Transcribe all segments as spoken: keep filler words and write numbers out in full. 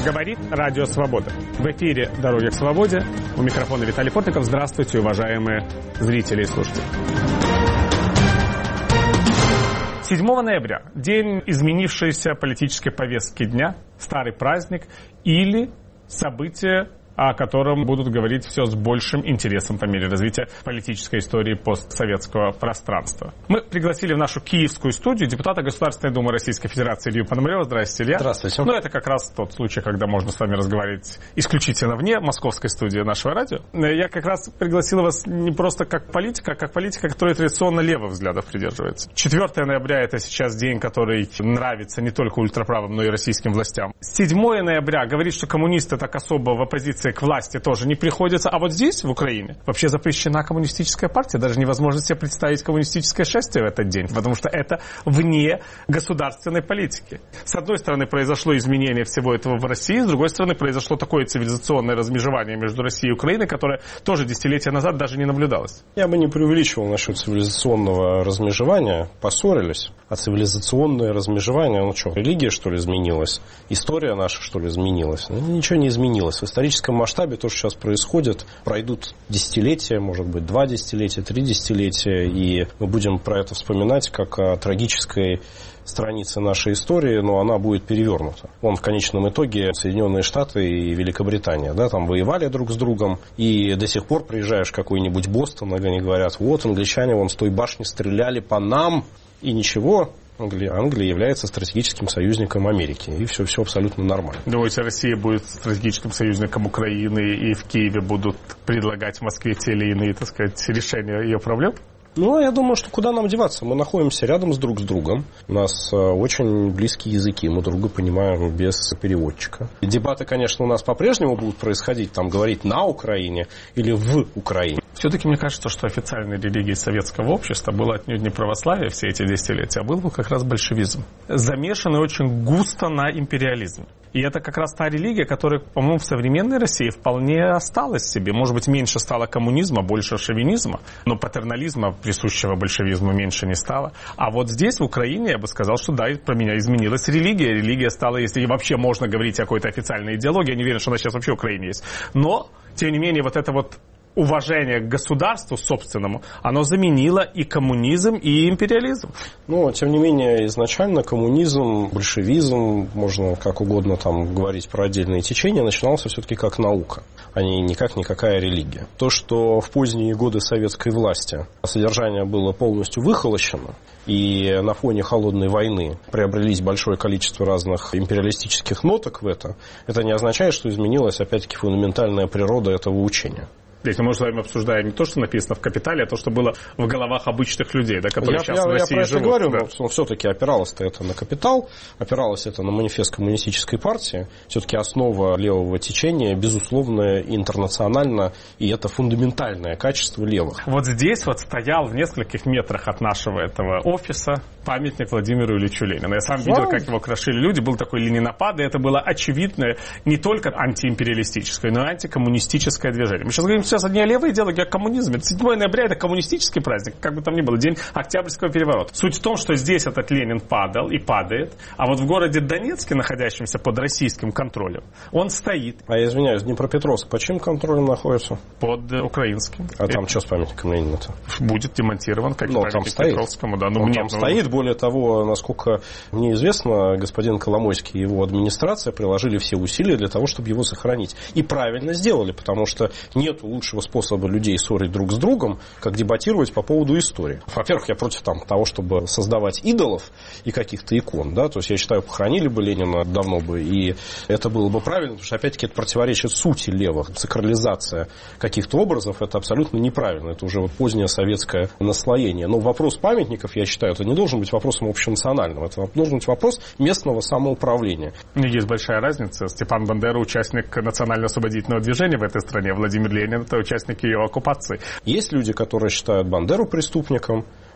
Говорит Радио Свобода. В эфире «Дороги к свободе». У микрофона Виталий Портников. Здравствуйте, уважаемые зрители и слушатели. седьмого ноября. День изменившейся политической повестки дня. Старый праздник или событие, о котором будут говорить все с большим интересом по мере развития политической истории постсоветского пространства. Мы пригласили в нашу киевскую студию депутата Государственной Думы Российской Федерации Илью Пономарева. Здравствуйте, Илья. Здравствуйте. Ну, это как раз тот случай, когда можно с вами разговаривать исключительно вне московской студии нашего радио. Я как раз пригласил вас не просто как политика, а как политика, который традиционно левых взглядов придерживается. четвёртого ноября – это сейчас день, который нравится не только ультраправым, но и российским властям. седьмого ноября говорит, что коммунисты так особо в оппозиции к власти тоже не приходится. А вот здесь, в Украине, вообще запрещена коммунистическая партия. Даже невозможно себе представить коммунистическое шествие в этот день, потому что это вне государственной политики. С одной стороны, произошло изменение всего этого в России, с другой стороны, произошло такое цивилизационное размежевание между Россией и Украиной, которое тоже десятилетия назад даже не наблюдалось. Я бы не преувеличивал насчет цивилизационного размежевания. Поссорились. А цивилизационное размежевание, ну что, религия, что ли, изменилась? История наша, что ли, изменилась? Ну, ничего не изменилось. В историческом масштабе то, что сейчас происходит, пройдут десятилетия, может быть, два десятилетия, три десятилетия, и мы будем про это вспоминать как о трагической странице нашей истории, но она будет перевернута. Он в конечном итоге Соединенные Штаты и Великобритания, да, там воевали друг с другом, и до сих пор приезжаешь в какой-нибудь Бостон, и они говорят, вот, англичане вон с той башни стреляли по нам, и ничего. Англия, Англия является стратегическим союзником Америки. И все, все абсолютно нормально. Думаете, Россия будет стратегическим союзником Украины, и в Киеве будут предлагать Москве те или иные, так сказать, решения ее проблем? Ну, я думаю, что куда нам деваться? Мы находимся рядом с друг с другом. У нас очень близкие языки, мы друг друга понимаем без переводчика. И дебаты, конечно, у нас по-прежнему будут происходить, там, говорить на Украине или в Украине. Все-таки мне кажется, что официальной религией советского общества было отнюдь не православие все эти десятилетия, а был бы как раз большевизм, замешанный очень густо на империализме. И это как раз та религия, которая, по-моему, в современной России вполне осталась себе. Может быть, меньше стало коммунизма, больше шовинизма, но патернализма, присущего большевизму, меньше не стало. А вот здесь, в Украине, я бы сказал, что да, про меня изменилась религия. Религия стала, если вообще можно говорить о какой-то официальной идеологии, я не уверен, что она сейчас вообще в Украине есть. Но, тем не менее, вот это вот уважение к государству собственному, оно заменило и коммунизм, и империализм. Но, тем не менее, изначально коммунизм, большевизм, можно как угодно там говорить про отдельные течения, начинался все-таки как наука, а не никак никакая религия. То, что в поздние годы советской власти содержание было полностью выхолощено, и на фоне холодной войны приобрелись большое количество разных империалистических ноток в это, это не означает, что изменилась, опять-таки, фундаментальная природа этого учения. Здесь мы с вами обсуждаем не то, что написано в «Капитале», а то, что было в головах обычных людей, да, которые я, сейчас я, в России я про это живут. говорю, да. но все-таки опиралось-то это на «Капитал», опиралось это на манифест коммунистической партии. Все-таки основа левого течения, безусловно, интернационально, и это фундаментальное качество левых. Вот здесь вот стоял в нескольких метрах от нашего этого офиса памятник Владимиру Ильичу Ленину. Я сам Слава. видел, как его крошили люди, был такой ленинопад, и это было очевидное не только антиимпериалистическое, но и антикоммунистическое движение. Мы сейчас говорим сейчас не о левой идеологии, а о коммунизме. седьмого ноября это коммунистический праздник, как бы там ни было, день Октябрьского переворота. Суть в том, что здесь этот Ленин падал и падает, а вот в городе Донецке, находящемся под российским контролем, он стоит. А я извиняюсь, Днепропетровск под чьим контролем находится? Под украинским. А там что с памятником Ленина-то? Будет демонтирован, как и памятник Петровскому. Да. Ну, он там стоит. Более того, насколько мне известно, господин Коломойский и его администрация приложили все усилия для того, чтобы его сохранить. И правильно сделали, потому что нет лучшего способа людей ссорить друг с другом, как дебатировать по поводу истории. Во-первых, я против там, того, чтобы создавать идолов и каких-то икон. Да? То есть, я считаю, похоронили бы Ленина давно бы, и это было бы правильно, потому что, опять-таки, это противоречит сути левых. Сакрализация каких-то образов – это абсолютно неправильно. Это уже вот позднее советское наслоение. Но вопрос памятников, я считаю, это не должен быть вопросом общенациональным. Это должен быть вопрос местного самоуправления. Есть большая разница. Степан Бандера – участник национально-освободительного движения в этой стране. Владимир Ленин – это участник ее оккупации. Есть люди, которые считают Бандеру преступником,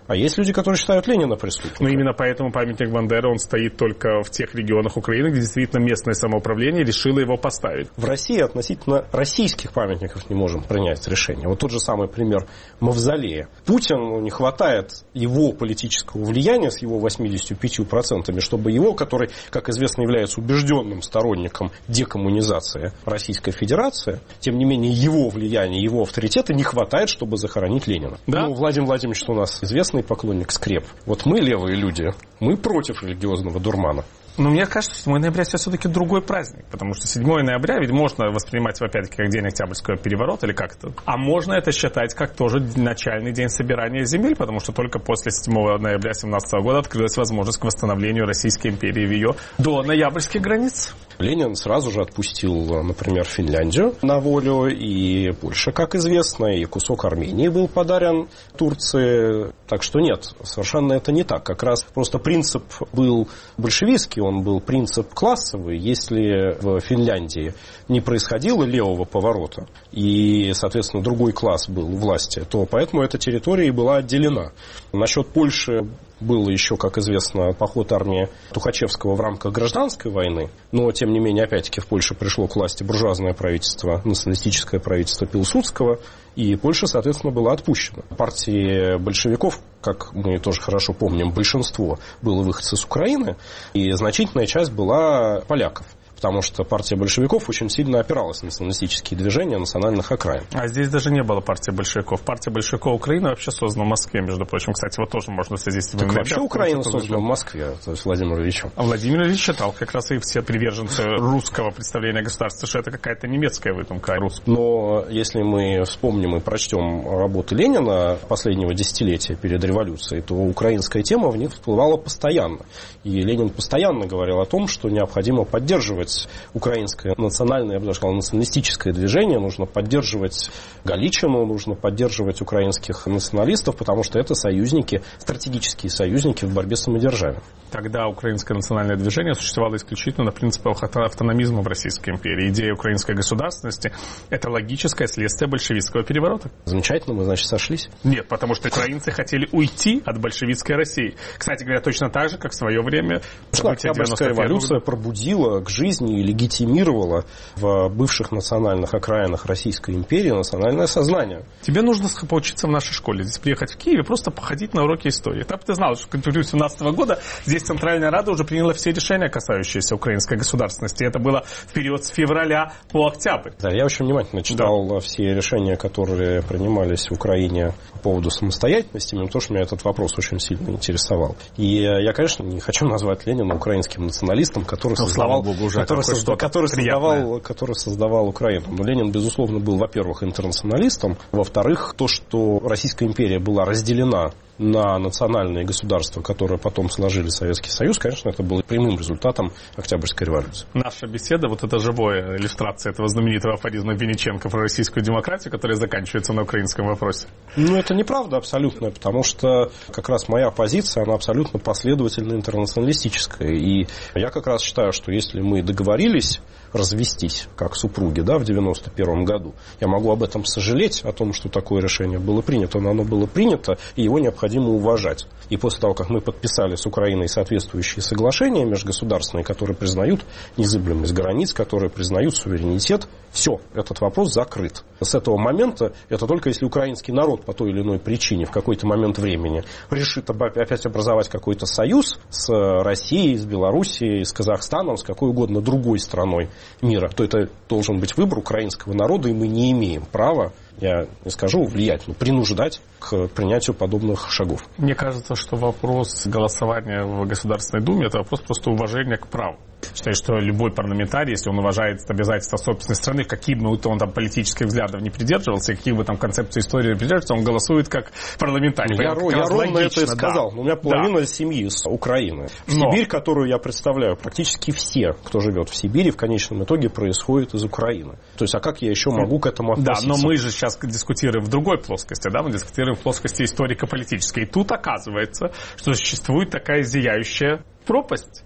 А есть люди, которые считают Ленина преступником. Но именно поэтому памятник Бандеры, он стоит только в тех регионах Украины, где действительно местное самоуправление решило его поставить. В России относительно российских памятников не можем принять решение. Вот тот же самый пример Мавзолея. Путину не хватает его политического влияния с его восемьдесят пять процентов, чтобы его, который, как известно, является убежденным сторонником декоммунизации Российской Федерации, тем не менее его влияния, его авторитета не хватает, чтобы захоронить Ленина. Да? Ну, Владимир Владимирович у нас известный поклонник скреп. Вот мы, левые люди, мы против религиозного дурмана. Но мне кажется, что седьмое ноября сейчас все-таки другой праздник, потому что седьмое ноября ведь можно воспринимать, опять-таки, как день Октябрьского переворота или как-то. А можно это считать как тоже начальный день собирания земель, потому что только после седьмого ноября две тысячи семнадцатого года открылась возможность к восстановлению Российской империи в ее до ноябрьских границ. Ленин сразу же отпустил, например, Финляндию на волю, и Польша, как известно, и кусок Армении был подарен Турции. Так что нет, совершенно это не так. Как раз просто принцип был большевистский, он был принцип классовый. Если в Финляндии не происходило левого поворота, и, соответственно, другой класс был у власти, то поэтому эта территория и была отделена. Насчет Польши был еще, как известно, поход армии Тухачевского в рамках гражданской войны, но, тем не менее, опять-таки, в Польше пришло к власти буржуазное правительство, националистическое правительство Пилсудского, и Польша, соответственно, была отпущена. Партии большевиков, как мы тоже хорошо помним, большинство было выходцы с Украины, и значительная часть была поляков. Потому что партия большевиков очень сильно опиралась на националистические движения национальных окраин. А здесь даже не было партии большевиков. Партия большевиков Украины вообще создана в Москве, между прочим. Кстати, вот тоже можно в связи с... Так вообще Украина создана в Москве, то есть Владимир Ильичем. А Владимир Ильич считал, как раз и все приверженцы русского представления государства, что это какая-то немецкая выдумка. Русская. Но если мы вспомним и прочтем работы Ленина последнего десятилетия перед революцией, то украинская тема в них всплывала постоянно. И Ленин постоянно говорил о том, что необходимо поддерживать украинское национальное, я бы даже сказал, националистическое движение, нужно поддерживать Галичину, нужно поддерживать украинских националистов, потому что это союзники, стратегические союзники в борьбе с самодержавием. Тогда украинское национальное движение существовало исключительно на принципах автономизма в Российской империи. Идея украинской государственности – это логическое следствие большевистского переворота. Замечательно, мы, значит, сошлись? Нет, потому что украинцы хотели уйти от большевистской России. Кстати говоря, точно так же, как в свое время... Октябрьская революция пробудила к жизни и легитимировала в бывших национальных окраинах Российской империи национальное сознание. Тебе нужно поучиться в нашей школе. Здесь приехать в Киев и просто походить на уроки истории. Там ты знал, что в конституции семнадцатого года здесь Центральная Рада уже приняла все решения, касающиеся украинской государственности. Это было в период с февраля по октябрь. Да, я очень внимательно читал да. все решения, которые принимались в Украине по поводу самостоятельности, именно потому что меня этот вопрос очень сильно интересовал. И я, конечно, не хочу назвать Ленина украинским националистом, который ну, создавал... Богу, уже который, созда, который, создавал, который создавал Украину. Но Ленин, безусловно, был, во-первых, интернационалистом, во-вторых, то, что Российская империя была разделена на национальные государства, которые потом сложили Советский Союз, конечно, это было прямым результатом Октябрьской революции. Наша беседа, вот это живая иллюстрация этого знаменитого афоризма Винниченко про российскую демократию, которая заканчивается на украинском вопросе. Ну, это неправда абсолютно, потому что как раз моя позиция, она абсолютно последовательно интернационалистическая. И я как раз считаю, что если мы договорились развестись, как супруги, да, в девяносто первом году, я могу об этом сожалеть, о том, что такое решение было принято, но оно было принято, и его необходимо уважать. И после того, как мы подписали с Украиной соответствующие соглашения межгосударственные, которые признают незыблемость границ, которые признают суверенитет, все, этот вопрос закрыт. С этого момента, это только если украинский народ по той или иной причине в какой-то момент времени решит опять образовать какой-то союз с Россией, с Белоруссией, с Казахстаном, с какой угодно другой страной мира, то это должен быть выбор украинского народа, и мы не имеем права, я не скажу влиять, но принуждать к принятию подобных шагов. Мне кажется, что вопрос голосования в Государственной Думе – это вопрос просто уважения к праву. Считаю, что любой парламентарий, если он уважает обязательства собственной страны, каким бы он там политических взглядов не придерживался, и каких бы там концепций истории не придерживался, он голосует как парламентарий. Я, я ровно это и сказал. Да. У меня половина да. семьи с Украины. Но... Сибирь, которую я представляю, практически все, кто живет в Сибири, в конечном итоге происходит из Украины. То есть, а как я еще могу к этому относиться? Да, но мы же сейчас дискутируем в другой плоскости, да, мы дискутируем в плоскости историко-политической. И тут оказывается, что существует такая зияющая пропасть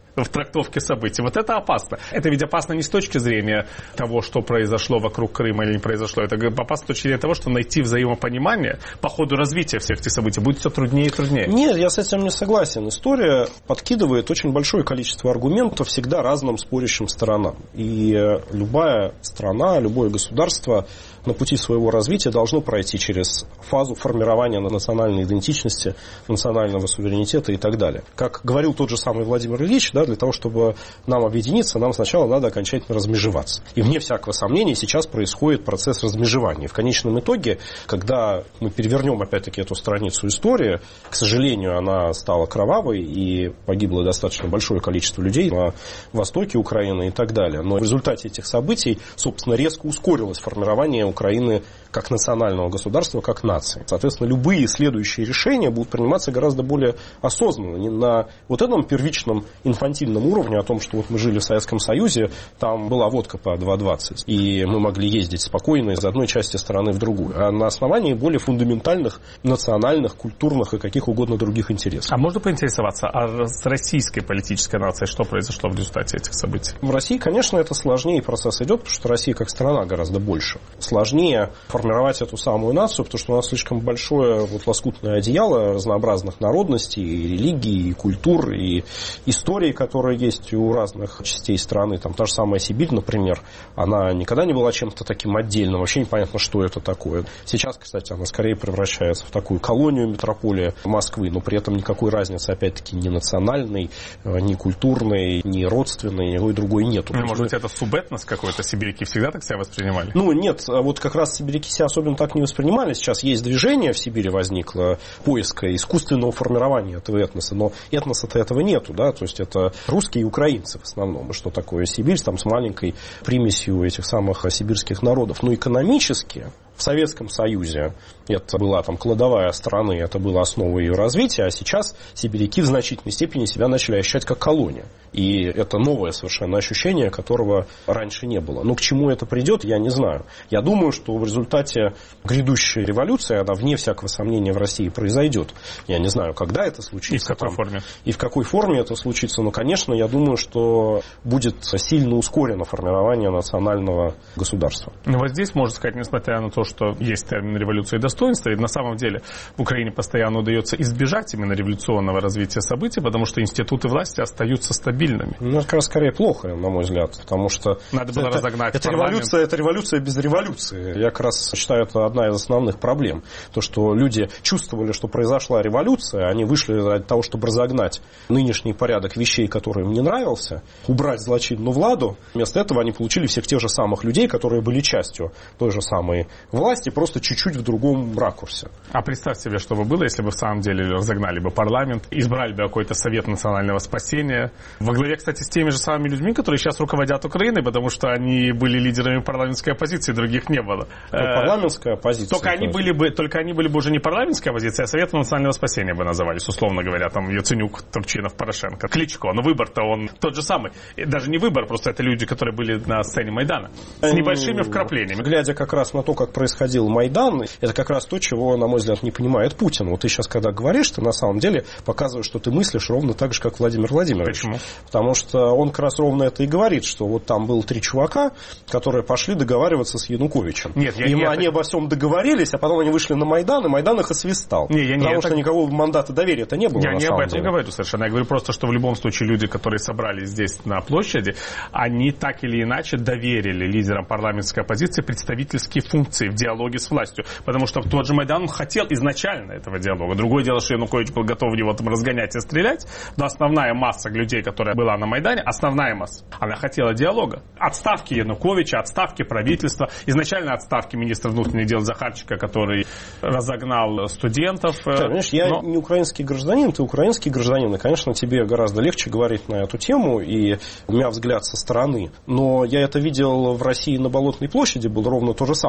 в трактовке событий. Вот это опасно. Это ведь опасно не с точки зрения того, что произошло вокруг Крыма или не произошло. Это опасно с точки зрения того, что найти взаимопонимание по ходу развития всех этих событий будет все труднее и труднее. Нет, я с этим не согласен. История подкидывает очень большое количество аргументов всегда разным спорящим сторонам. И любая страна, любое государство на пути своего развития должно пройти через фазу формирования национальной идентичности, национального суверенитета и так далее. Как говорил тот же самый Владимир Ильич, да, для того, чтобы нам объединиться, нам сначала надо окончательно размежеваться. И вне всякого сомнения сейчас происходит процесс размежевания. В конечном итоге, когда мы перевернем опять-таки эту страницу истории, к сожалению, она стала кровавой и погибло достаточно большое количество людей на востоке Украины и так далее. Но в результате этих событий, собственно, резко ускорилось формирование Украины как национального государства, как нации. Соответственно, любые следующие решения будут приниматься гораздо более осознанно. Не на вот этом первичном инфантильном уровне о том, что вот мы жили в Советском Союзе, там была водка по два двадцать, и мы могли ездить спокойно из одной части страны в другую, а на основании более фундаментальных национальных, культурных и каких угодно других интересов. А можно поинтересоваться, а с российской политической нацией что произошло в результате этих событий? В России, конечно, это сложнее процесс идет, потому что Россия как страна гораздо больше. Сложнее формировать эту самую нацию, потому что у нас слишком большое вот лоскутное одеяло разнообразных народностей, и религий, и культур, и историй, которые есть у разных частей страны. Там та же самая Сибирь, например, она никогда не была чем-то таким отдельным, вообще непонятно, что это такое. Сейчас, кстати, она скорее превращается в такую колонию метрополии Москвы, но при этом никакой разницы, опять-таки, ни национальной, ни культурной, ни родственной, никакой другой нету. Ну, может быть, это субэтнос какой-то? Сибиряки всегда так себя воспринимали? Ну, нет, вот как раз сибиряки себя особенно так не воспринимали. Сейчас есть движение в Сибири возникло, поиска искусственного формирования этого этноса, но этноса-то этого нету, да, то есть это русские и украинцы в основном. И что такое Сибирь, там с маленькой примесью этих самых сибирских народов. Но экономически в Советском Союзе это была там кладовая страны, это было основой ее развития, а сейчас сибиряки в значительной степени себя начали ощущать как колония. И это новое совершенно ощущение, которого раньше не было. Но к чему это придет, я не знаю. Я думаю, что в результате грядущей революции, она вне всякого сомнения в России произойдет. Я не знаю, когда это случится. И в какой там, форме. И в какой форме это случится. Но, конечно, я думаю, что будет сильно ускорено формирование национального государства. Ну вот здесь можно сказать, несмотря на то, что есть термин революции и достоинства, и на самом деле в Украине постоянно удается избежать именно революционного развития событий, потому что институты власти остаются стабильными. Ну, это как раз скорее плохо, на мой взгляд, потому что надо было это, разогнать это революция, это революция без революции. Я как раз считаю, это одна из основных проблем. То, что люди чувствовали, что произошла революция, они вышли для того, чтобы разогнать нынешний порядок вещей, который им не нравился, убрать злочинную владу. Вместо этого они получили всех тех же самых людей, которые были частью той же самой власти, просто чуть-чуть в другом ракурсе. А представь себе, что бы было, если бы в самом деле разогнали бы парламент, избрали бы какой-то совет национального спасения, во главе, кстати, с теми же самыми людьми, которые сейчас руководят Украиной, потому что они были лидерами парламентской оппозиции, других не было. Парламентская оппозиция. Только они были бы, только они были бы уже не парламентская оппозиция, а Совет национального спасения бы назывались, условно говоря, там Яценюк, Турчинов, Порошенко, Кличко. Но выбор-то он тот же самый. Даже не выбор, просто это люди, которые были на сцене Майдана. С небольшими вкраплениями. Глядя как раз на то, как происходил Майдан, это как раз то, чего, на мой взгляд, не понимает Путин. Вот ты сейчас, когда говоришь, ты на самом деле показываешь, что ты мыслишь ровно так же, как Владимир Владимирович. Почему? Потому что он как раз ровно это и говорит, что вот там было три чувака, которые пошли договариваться с Януковичем. Нет, я, и я они это... обо всем договорились, а потом они вышли на Майдан, и Майдан их освистал. Не, я, не, потому это... что никакого мандата доверия-то не было. Я на не самом об этом деле. говорю совершенно. Я говорю просто, что в любом случае люди, которые собрались здесь на площади, они так или иначе доверили лидерам парламентской оппозиции представительские функции в диалоге с властью. Потому что тот же Майдан хотел изначально этого диалога. Другое дело, что Янукович был готов его там разгонять и стрелять, но основная масса людей, которая была на Майдане, основная масса, она хотела диалога. Отставки Януковича, отставки правительства, изначально отставки министра внутренних дел Захарченко, который разогнал студентов. Да, понимаешь, я но... не украинский гражданин, ты украинский гражданин, и, конечно, тебе гораздо легче говорить на эту тему, и у меня взгляд со стороны. Но я это видел в России на Болотной площади, было ровно то же самое. Были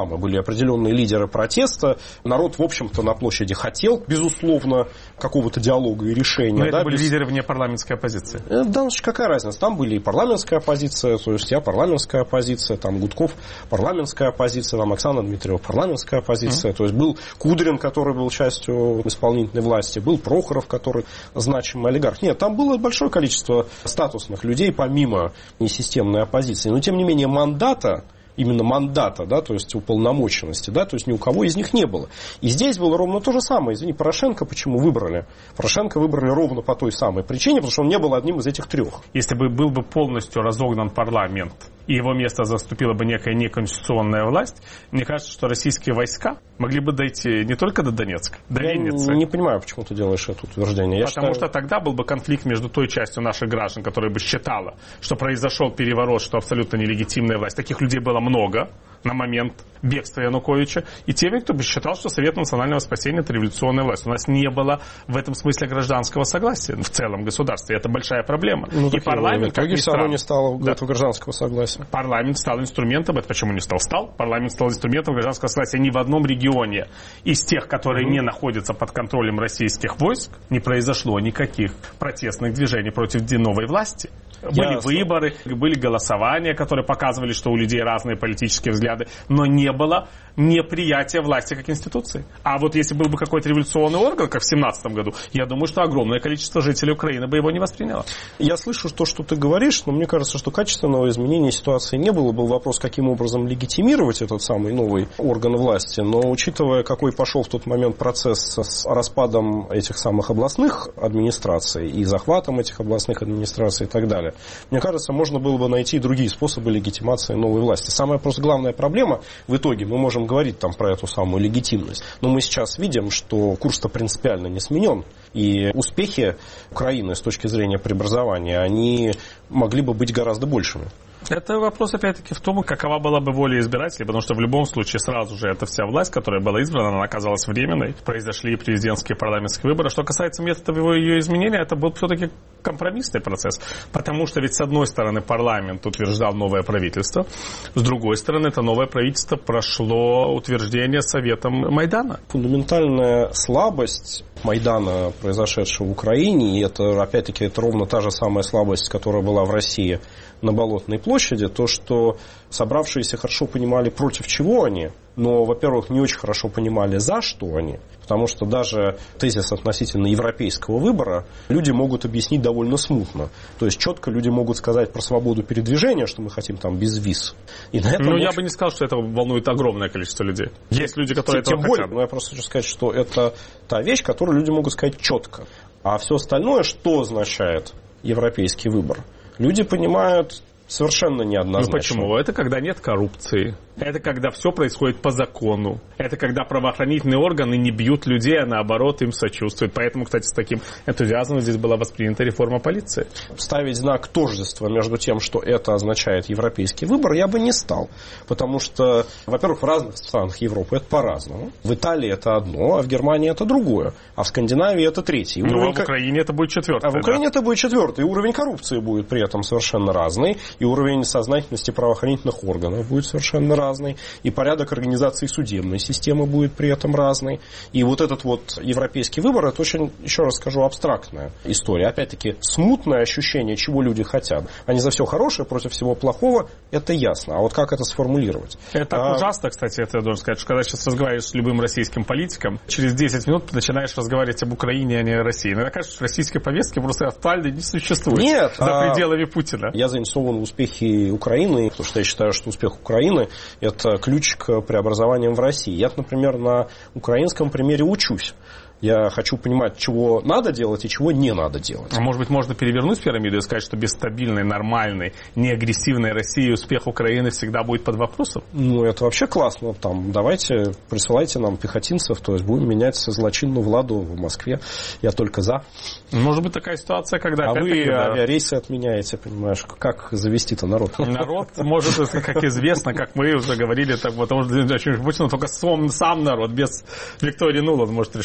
определенные лидеры протеста. Народ, в общем-то, на площади хотел, безусловно, какого-то диалога и решения. Но это да, были без... лидеры вне парламентской оппозиции. Да, какая разница? Там были и парламентская оппозиция, то есть я парламентская оппозиция, там Гудков парламентская оппозиция, там Оксана Дмитриева парламентская оппозиция. Mm-hmm. То есть был Кудрин, который был частью исполнительной власти, был Прохоров, который значимый олигарх. Нет, там было большое количество статусных людей, помимо несистемной оппозиции. Но, тем не менее, мандата, именно мандата, да, то есть уполномоченности, да, то есть ни у кого из них не было. И здесь было ровно то же самое. Извини, Порошенко почему выбрали? Порошенко выбрали ровно по той самой причине, потому что он не был одним из этих трех. Если бы был бы полностью разогнан парламент, и его место заступила бы некая неконституционная власть, мне кажется, что российские войска могли бы дойти не только до Донецка, до Я Винницы. Я не понимаю, почему ты делаешь это утверждение. Я Потому считаю... что тогда был бы конфликт между той частью наших граждан, которая бы считала, что произошел переворот, что абсолютно нелегитимная власть. Таких людей было много на момент бегства Януковича, и теми, кто бы считал, что Совет национального спасения – это революционная власть. У нас не было в этом смысле гражданского согласия в целом государстве. Это большая проблема. Ну, и парламент, как ни странно, не стало да. этого гражданского согласия. Парламент стал инструментом, это почему не стал? Стал. Парламент стал инструментом гражданского согласия. Ни в одном регионе из тех, которые mm-hmm. не находятся под контролем российских войск, не произошло никаких протестных движений против новой власти. Были Ясно. выборы, были голосования, которые показывали, что у людей разные политические взгляды, но не было неприятия власти как институции. А вот если был бы какой-то революционный орган, как в семнадцатом году, я думаю, что огромное количество жителей Украины бы его не восприняло. Я слышу то, что ты говоришь, но мне кажется, что качественного изменения ситуации не было. Был вопрос, каким образом легитимировать этот самый новый орган власти. Но учитывая, какой пошел в тот момент процесс с распадом этих самых областных администраций и захватом этих областных администраций и так далее, мне кажется, можно было бы найти другие способы легитимации новой власти. Самая просто главная проблема в итоге, мы можем говорить там про эту самую легитимность, но мы сейчас видим, что курс-то принципиально не сменен, и успехи Украины с точки зрения преобразования, они могли бы быть гораздо большими. Это вопрос, опять-таки, в том, какова была бы воля избирателей, потому что в любом случае сразу же эта вся власть, которая была избрана, она оказалась временной, произошли президентские и парламентские выборы. Что касается методов его ее изменения, это был все-таки компромиссный процесс, потому что ведь с одной стороны парламент утверждал новое правительство, с другой стороны это новое правительство прошло утверждение Советом Майдана. Фундаментальная слабость Майдана, произошедшего в Украине, и это, опять-таки, это ровно та же самая слабость, которая была в России на Болотной площади, то, что собравшиеся хорошо понимали, против чего они, но, во-первых, не очень хорошо понимали, за что они, потому что даже тезис относительно европейского выбора люди могут объяснить довольно смутно. То есть четко люди могут сказать про свободу передвижения, что мы хотим там без виз. И на этом ну, очень... я бы не сказал, что это волнует огромное количество людей. Есть люди, которые Тем этого более, хотят. но я просто хочу сказать, что это та вещь, которую люди могут сказать четко. А все остальное, что означает европейский выбор? Люди понимают совершенно неоднозначно. Ну почему? Это когда нет коррупции. Это когда все происходит по закону. Это когда правоохранительные органы не бьют людей, а наоборот им сочувствуют. Поэтому, кстати, с таким энтузиазмом здесь была воспринята реформа полиции. Ставить знак тождества между тем, что это означает европейский выбор, я бы не стал. Потому что, во-первых, в разных странах Европы это по-разному. В Италии это одно, а в Германии это другое. А в Скандинавии это третье. Ну, а в Украине это будет четвертое. А в Украине да. это будет четвертое. И уровень коррупции будет при этом совершенно разный. И уровень сознательности правоохранительных органов будет совершенно разный. И порядок организации судебной системы будет при этом разный. И вот этот вот европейский выбор, это очень, еще раз скажу, абстрактная история. Опять-таки, смутное ощущение, чего люди хотят. Они за все хорошее против всего плохого, это ясно. А вот как это сформулировать? Это так а... ужасно, кстати, это я должен сказать, что когда сейчас разговариваешь с любым российским политиком, через десять минут ты начинаешь разговаривать об Украине, а не о России. Иногда кажется, что российской повестки просто актуальной не существует. Нет, за а... пределами Путина. Я заинтересован в успехе Украины, потому что я считаю, что успех Украины – это ключ к преобразованиям в России. Я, например, на украинском примере учусь. Я хочу понимать, чего надо делать и чего не надо делать. А может быть, можно перевернуть пирамиду и сказать, что без стабильной, нормальной, неагрессивной России успех Украины всегда будет под вопросом? Ну, это вообще классно. Там, давайте, присылайте нам пехотинцев, то есть будем менять злочинную владу в Москве. Я только за. Может быть, такая ситуация, когда... А вы да, авиарейсы отменяете, понимаешь? Как завести-то народ? Народ может, как известно, как мы уже говорили, так, потому что Путин только сам, сам народ, без Виктории Нуланд может решить свою судьбу.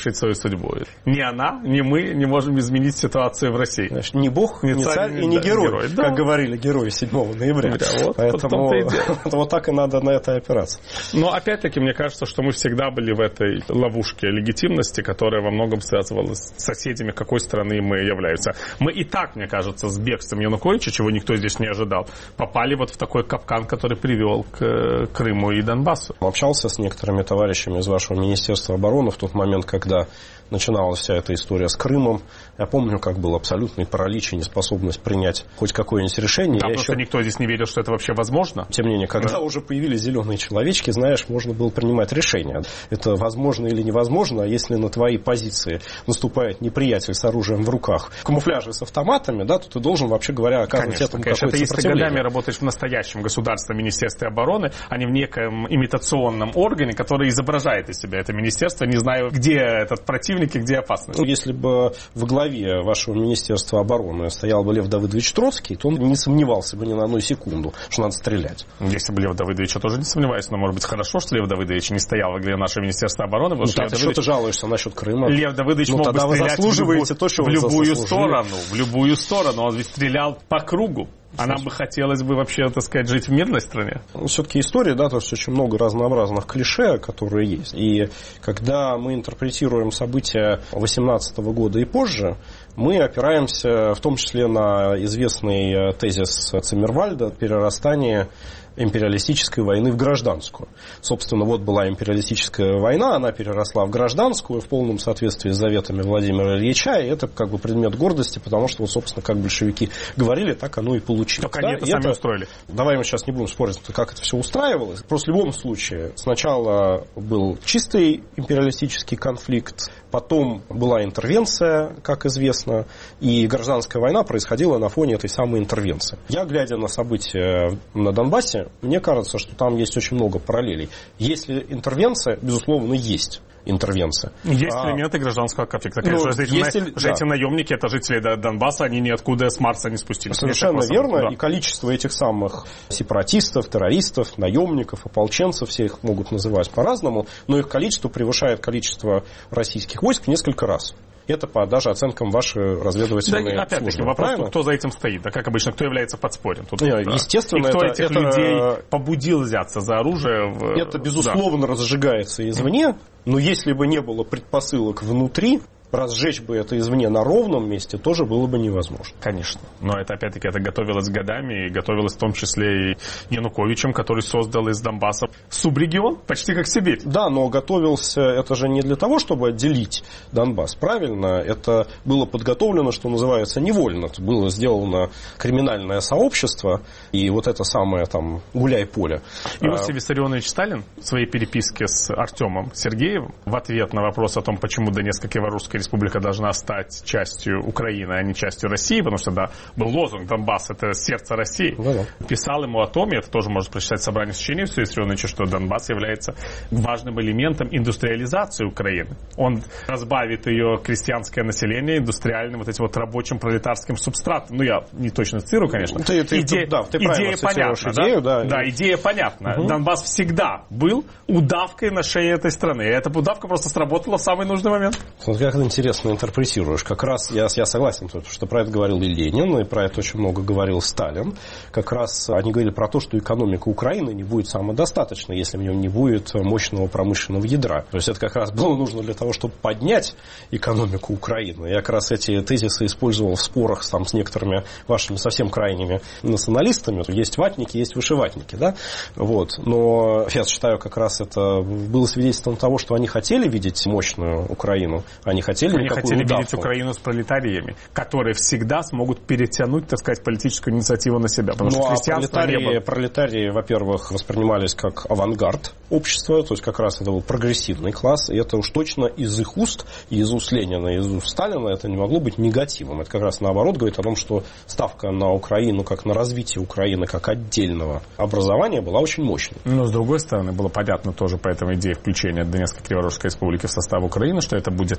судьбу. Ни она, ни мы не можем изменить ситуацию в России. Значит, ни Бог, ни царь, царь и не да, герой, герой да. как говорили герои седьмого ноября. Да, вот, Поэтому вот, вот так и надо на это опираться. Но опять-таки мне кажется, что мы всегда были в этой ловушке легитимности, которая во многом связывалась с соседями, какой страны мы являемся. Мы и так, мне кажется, с бегством Януковича, чего никто здесь не ожидал, попали вот в такой капкан, который привел к Крыму и Донбассу. Общался с некоторыми товарищами из вашего Министерства обороны в тот момент, когда начиналась вся эта история с Крымом. Я помню, как был абсолютный паралич и неспособность принять хоть какое-нибудь решение. Да, просто еще... никто здесь не верил, что это вообще возможно. Тем не менее, когда да. уже появились зеленые человечки, знаешь, можно было принимать решения. Это возможно или невозможно, если на твои позиции наступает неприятель с оружием в руках, в камуфляже с автоматами, да, то ты должен, вообще говоря, оказывать конечно, этому конечно. какое-то это сопротивление. Если ты годами работаешь в настоящем государственном Министерстве обороны, а не в неком имитационном органе, который изображает из себя это министерство, не знаю, где этот противник и где опасность. Ну, если бы во главе вашего Министерства обороны стоял бы Лев Давыдович Троцкий, то он не сомневался бы ни на одну секунду, что надо стрелять. Если бы Лев Давыдович, я тоже не сомневаюсь, но, может быть, хорошо, что Лев Давыдович не стоял во главе нашего Министерства обороны. Ну, так ты что ты жалуешься насчет Крыма? Лев Давыдович ну, мог бы стрелять в любую, то, в любую сторону. В любую сторону. Он ведь стрелял по кругу. А нам бы хотелось бы вообще, так сказать, жить в мирной стране. Ну, все-таки история, да, то есть очень много разнообразных клише, которые есть. И когда мы интерпретируем события восемнадцатого года и позже, мы опираемся в том числе на известный тезис Циммервальда «Перерастание империалистической войны в гражданскую». Собственно, вот была империалистическая война, она переросла в гражданскую в полном соответствии с заветами Владимира Ильича, и это как бы предмет гордости, потому что, вот, собственно, как большевики говорили, так оно и получилось. Только да? они это и сами это... устроили. Давай мы сейчас не будем спорить, как это все устраивалось. Просто в любом случае, сначала был чистый империалистический конфликт, потом была интервенция, как известно, и гражданская война происходила на фоне этой самой интервенции. Я, глядя на события на Донбассе, мне кажется, что там есть очень много параллелей. Если интервенция, безусловно, есть интервенция. Есть а, элементы гражданского конфликта. Конечно, ну, эти, если, на, да. эти наемники, это жители Донбасса, они ниоткуда с Марса не спустились. Совершенно верно. Да. И количество этих самых сепаратистов, террористов, наемников, ополченцев, все их могут называть по-разному, но их количество превышает количество российских войск в несколько раз. Это по даже оценкам вашей разведывательной да, опять-таки, службы. Вопрос, кто за этим стоит. Да, как обычно, кто является подспорьем. Тут, Не, да. Естественно, и кто это, этих это, людей побудил взяться за оружие. В... Это, безусловно, да. разжигается извне, но если бы не было предпосылок внутри, разжечь бы это извне на ровном месте тоже было бы невозможно. Конечно. Но это, опять-таки, это готовилось годами, и готовилось в том числе и Януковичем, который создал из Донбасса субрегион, почти как Сибирь. Да, но готовился это же не для того, чтобы отделить Донбасс, правильно? Это было подготовлено, что называется, невольно. Это было сделано криминальное сообщество, и вот это самое там гуляй-поле. Иосиф Виссарионович Сталин в своей переписке с Артемом Сергеевым в ответ на вопрос о том, почему Донецк и Криворусская республика должна стать частью Украины, а не частью России, потому что, да, был лозунг «Донбасс – это сердце России». Да-да. Писал ему о том, и это тоже можно прочитать в собрании сочинений Иосифа Виссарионовича, что Донбасс является важным элементом индустриализации Украины. Он разбавит ее крестьянское население индустриальным, вот этим вот рабочим пролетарским субстратом. Ну, я не точно цитирую, конечно. Ты, ты, идея да, ты идея понятна, идею, да? Да, да, идея понятна. Угу. Донбасс всегда был удавкой на шее этой страны. И эта удавка просто сработала в самый нужный момент. Вот как интересно интерпретируешь. Как раз я, я согласен, что про это говорил и Ленин, и про это очень много говорил Сталин. Как раз они говорили про то, что экономика Украины не будет самодостаточной, если в нем не будет мощного промышленного ядра. То есть это как раз было нужно для того, чтобы поднять экономику Украины. Я как раз эти тезисы использовал в спорах там, с некоторыми вашими совсем крайними националистами. Есть ватники, есть вышиватники. Да? Вот. Но я считаю, как раз это было свидетельством того, что они хотели видеть мощную Украину. Они хотели Они хотели удавку. видеть Украину с пролетариями, которые всегда смогут перетянуть, так сказать, политическую инициативу на себя. Потому ну, что а христианство пролетарии, не было. пролетарии, во-первых, воспринимались как авангард общества, то есть как раз это был прогрессивный класс, и это уж точно из их уст, и из уст Ленина, и из уст Сталина это не могло быть негативом. Это как раз наоборот говорит о том, что ставка на Украину, как на развитие Украины, как отдельного образования была очень мощной. Но с другой стороны, было понятно тоже по этой идее включения Донецкой Криворусской республики в состав Украины, что это будет та часть,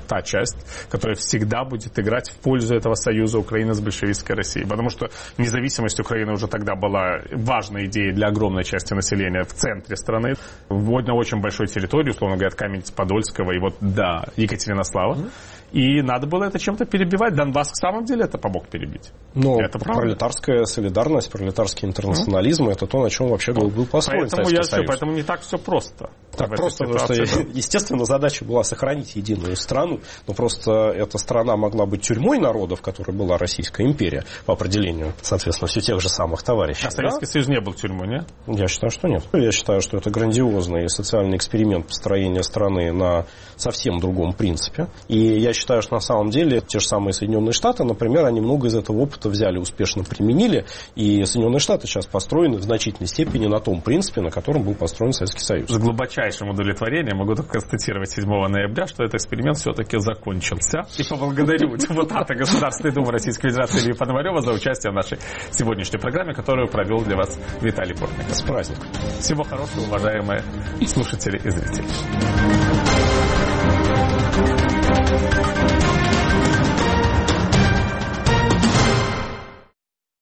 часть, которая всегда будет играть в пользу этого союза Украины с большевистской Россией. Потому что независимость Украины уже тогда была важной идеей для огромной части населения в центре страны. На очень большой территории, условно говоря, от Каменец-Подольского и вот до Екатеринослава. Mm-hmm. И надо было это чем-то перебивать. Донбасс, в самом деле, это помог перебить. Но это пролетарская солидарность, пролетарский интернационализм, mm-hmm. это то, на чем вообще был, был построен поэтому Советский Союз. Поэтому не так все просто. Так просто, потому что, естественно, задача была сохранить единую страну, но просто эта страна могла быть тюрьмой народов, которой была Российская империя, по определению, соответственно, все тех же самых товарищей. А Советский да? Союз не был тюрьмой, нет? Я считаю, что нет. Я считаю, что это грандиозный социальный эксперимент построения страны на совсем другом принципе. И я считаю, что на самом деле те же самые Соединенные Штаты, например, они много из этого опыта взяли, успешно применили, и Соединенные Штаты сейчас построены в значительной степени на том принципе, на котором был построен Советский Союз. С глубочайшим удовлетворением могу только констатировать седьмого ноября, что этот эксперимент все-таки закончился. И поблагодарю депутата Государственной Думы Российской Федерации Илью Пономарева за участие в нашей сегодняшней программе, которую провел для вас Виталий Портников. С праздником. Всего хорошего, уважаемые слушатели и зрители.